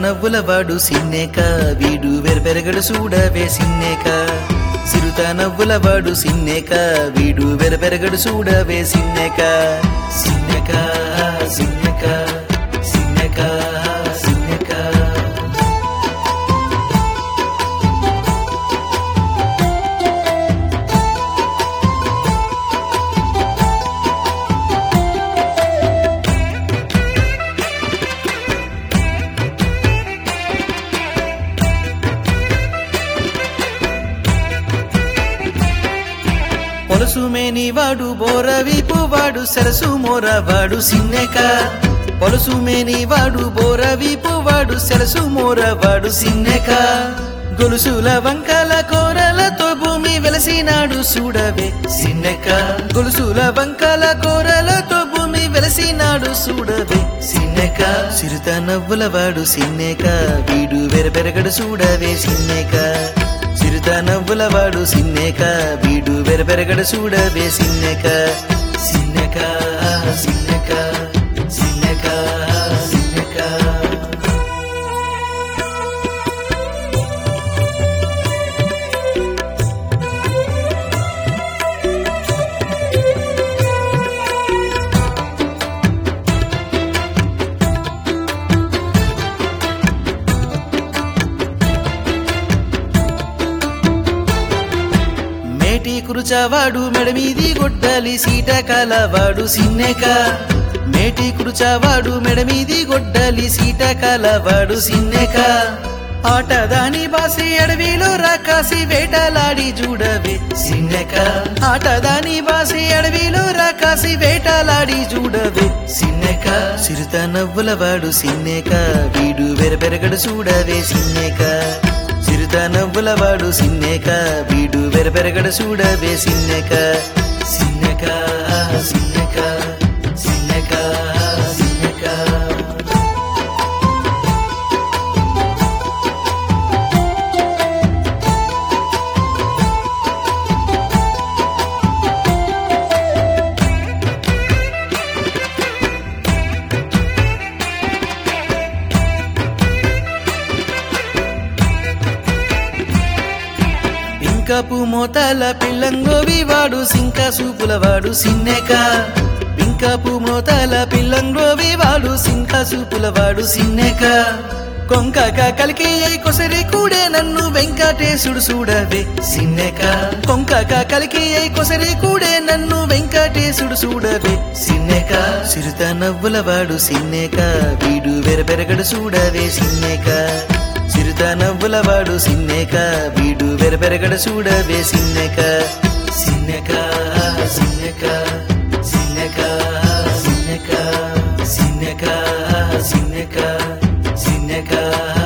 నవ్వులవాడు సిన్నేక వీడు వెరపెరగడు చూడవే సిన్నేక సిరుత నవ్వులవాడు సిన్నేక వీడు వెరపెరగడు చూడవే సిన్నేక సిన్నేక సిన్నేక సిన్నేక సిన్నేక పొలసుమేని వాడు బోరవీపు వాడు సరసు మోరవాడు సిన్నేక పొలసుమేని వాడు బోరవీపు వాడు సరసు మోరవాడు సిన్నేక గొలుసుల వంకల కోరలతో భూమి వెలసినాడు చూడవే సిన్నేక గొలుసుల వంకల కోరలతో భూమి వెలసినాడు చూడవే సిన్నేక సిరుత నవ్వులవాడు సిన్నేక వీడు వెరపెరగడు చూడవే సిన్నేక చిరుత నవ్వులవాడు సిన్నేక వీడు వెరపెరగడు చూడవే సిన్నేక సిన్నేక సిన్నేక సిన్నేక సిన్నేక మేటి కురుచవాడు మెడమీది గొడ్డలి సీట కలవాడు సిన్నేక మేటి కురుచవాడు మెడమీది గొడ్డలి సీట కలవాడు సిన్నేక ఆటదాని బాసి అడవిలో రాకాసి వేటలాడి చూడవే సిన్నేక ఆటదాని బాసి అడవిలో రాకాసి వేటలాడి చూడవే సిన్నేక చిరుత నవ్వులవాడు సిన్నేక వీడు వెరపెరగడు చూడవే సిన్నేక చిరుత నవ్వులవాడు సిన్నేక వీడు వెరపెరగడు చూడవే సిన్నేక సిన్నేక సిన్నేక సిన్నేక సిన్నేక పింకపు మోతల పిల్లంగోవి వాడు సింక సూపులవాడు సిన్నేక పింకపు మోతల పిల్లంగోవి వాడు సింక సూపులవాడు సిన్నేక కొంకక కలికి కొసరి కూడే నన్ను వెంకటేశుడు చూడవే సిన్నేక కొంకక కలికి కొసరి కూడే నన్ను వెంకటేశుడు చూడవే సిన్నేక చిరుత నవ్వులవాడు సిన్నేక వీడు వెరపెరగడు చూడవే సిన్నేక చిరుత నవ్వులవాడు సిన్నేక వీడు వెరపెరగడు చూడవే సిన్నేక సిన్నేక సిన్నేక సిన్నేక సిన్నేక సిన్నేక సిన్నేక సిన్నేక